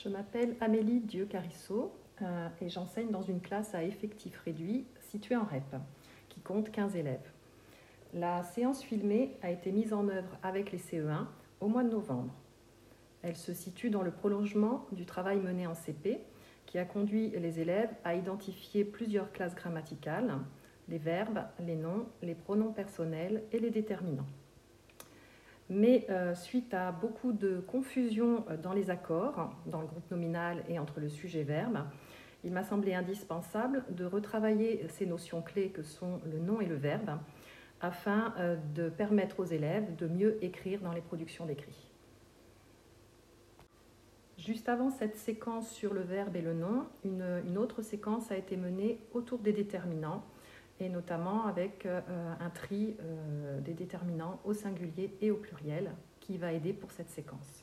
Je m'appelle Amélie Dieu-Carissot et j'enseigne dans une classe à effectif réduit située en REP, qui compte 15 élèves. La séance filmée a été mise en œuvre avec les CE1 au mois de novembre. Elle se situe dans le prolongement du travail mené en CP, qui a conduit les élèves à identifier plusieurs classes grammaticales, les verbes, les noms, les pronoms personnels et les déterminants. Mais suite à beaucoup de confusion dans les accords, dans le groupe nominal et entre le sujet-verbe, il m'a semblé indispensable de retravailler ces notions clés que sont le nom et le verbe, afin de permettre aux élèves de mieux écrire dans les productions d'écrit. Juste avant cette séquence sur le verbe et le nom, une autre séquence a été menée autour des déterminants, et notamment avec un tri des déterminants au singulier et au pluriel qui va aider pour cette séquence.